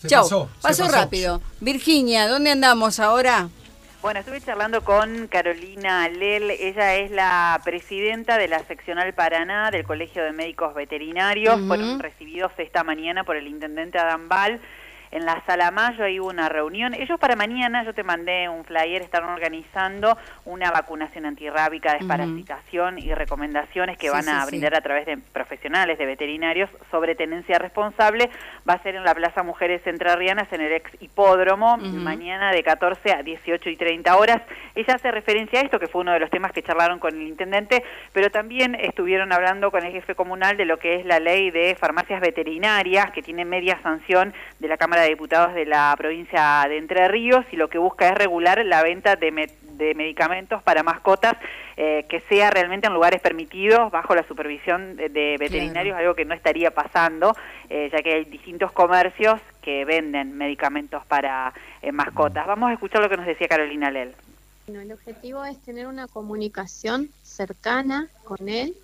Chau, pasó rápido. Virginia, ¿dónde andamos ahora? Bueno, estuve charlando con Carolina Lel, ella es la presidenta de la seccional Paraná del Colegio de Médicos Veterinarios. Fueron recibidos esta mañana por el intendente Adam Ball en la Sala Mayo. Ahí hubo una reunión. Ellos para mañana, yo te mandé un flyer, están organizando una vacunación antirrábica, desparasitación y recomendaciones que van a brindar a través de profesionales, de veterinarios, sobre tenencia responsable. Va a ser en la Plaza Mujeres Entrerrianas, en el ex hipódromo, mañana de 14 a 18 y 30 horas. Ella hace referencia a esto, que fue uno de los temas que charlaron con el intendente, pero también estuvieron hablando con el jefe comunal de lo que es la ley de farmacias veterinarias, que tiene media sanción de la Cámara de Diputados de la provincia de Entre Ríos, y lo que busca es regular la venta de medicamentos para mascotas, que sea realmente en lugares permitidos, bajo la supervisión de veterinarios, algo que no estaría pasando, ya que hay distintos comercios que venden medicamentos para mascotas. Vamos a escuchar lo que nos decía Carolina Lel. Bueno, el objetivo es tener una comunicación cercana con él,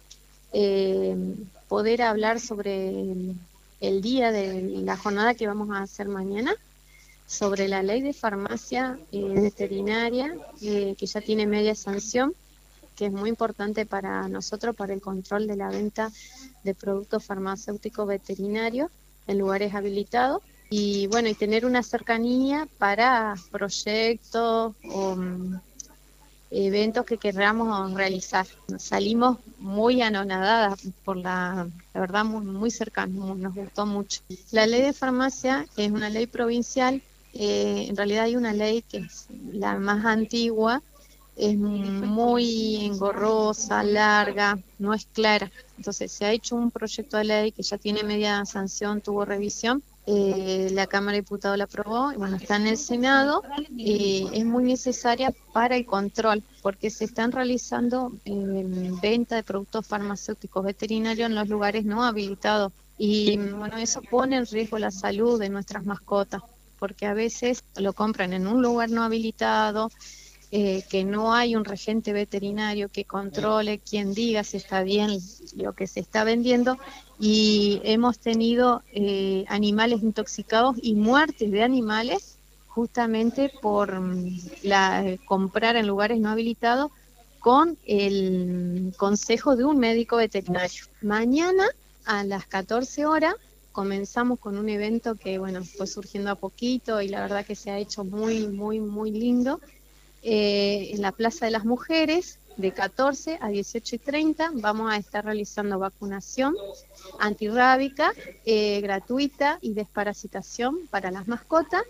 poder hablar sobre el día de la jornada que vamos a hacer mañana, sobre la ley de farmacia veterinaria, que ya tiene media sanción, que es muy importante para nosotros, para el control de la venta de productos farmacéuticos veterinarios en lugares habilitados, y bueno, y tener una cercanía para proyectos o eventos que queramos realizar. Salimos muy anonadadas por la verdad, muy cercanos, nos gustó mucho. La ley de farmacia es una ley provincial. En realidad hay una ley que es la más antigua, es muy engorrosa, larga, no es clara. Entonces se ha hecho un proyecto de ley que ya tiene media sanción, tuvo revisión, la Cámara de Diputados la aprobó, y bueno, está en el Senado, es muy necesaria para el control, porque se están realizando venta de productos farmacéuticos veterinarios en los lugares no habilitados, y bueno, eso pone en riesgo la salud de nuestras mascotas, porque a veces lo compran en un lugar no habilitado, que no hay un regente veterinario que controle, quien diga si está bien lo que se está vendiendo, y hemos tenido animales intoxicados y muertes de animales justamente por comprar en lugares no habilitados con el consejo de un médico veterinario. Mañana a las 14 horas comenzamos con un evento que bueno, fue surgiendo a poquito, y la verdad que se ha hecho muy, muy, muy lindo. En la Plaza de las Mujeres, de 14 a 18 y 30, vamos a estar realizando vacunación antirrábica, gratuita, y desparasitación para las mascotas,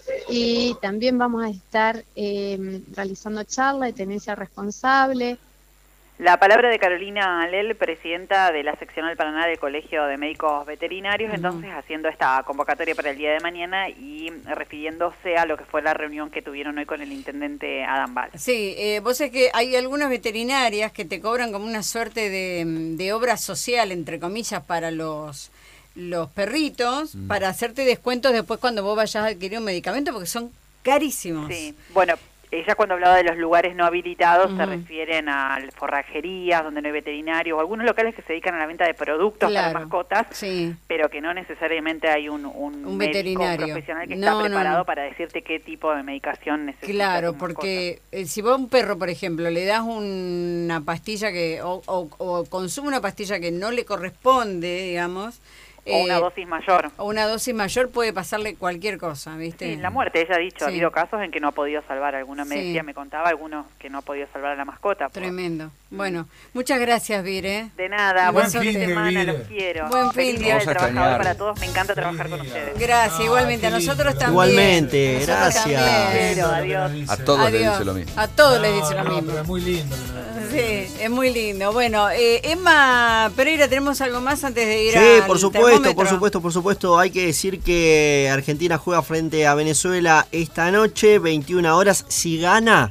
y también vamos a estar realizando charlas de tenencia responsable. La palabra de Carolina Lel, presidenta de la seccional Paraná del Colegio de Médicos Veterinarios, entonces haciendo esta convocatoria para el día de mañana y refiriéndose a lo que fue la reunión que tuvieron hoy con el intendente Adam Ball. Sí, vos sabés que hay algunas veterinarias que te cobran como una suerte de obra social, entre comillas, para los perritos, para hacerte descuentos después cuando vos vayas a adquirir un medicamento, porque son carísimos. Sí, bueno, ella cuando hablaba de los lugares no habilitados se refieren a forrajerías donde no hay veterinarios, o algunos locales que se dedican a la venta de productos para mascotas, pero que no necesariamente hay un veterinario profesional que está preparado para decirte qué tipo de medicación necesita. Claro, porque si vos a un perro, por ejemplo, le das una pastilla que o consume una pastilla que no le corresponde, digamos, o una dosis mayor. O una dosis mayor, puede pasarle cualquier cosa, ¿viste? Sí, la muerte, ella ha dicho, ha habido casos en que no ha podido salvar alguna, me decía, me contaba algunos que no ha podido salvar a la mascota. Tremendo. Bueno, muchas gracias, Vir, De nada, buen fin de semana, los quiero. Buen fin de trabajador para todos, me encanta trabajar con ustedes. Gracias, igualmente, a nosotros también. Igualmente, gracias. Adiós. A todos les dice lo mismo. A todos les dice lo mismo. Pero es muy lindo. Sí, es muy lindo. Bueno, Emma Pereira, ¿tenemos algo más antes de ir al por supuesto. Hay que decir que Argentina juega frente a Venezuela esta noche, 21 horas. Si gana,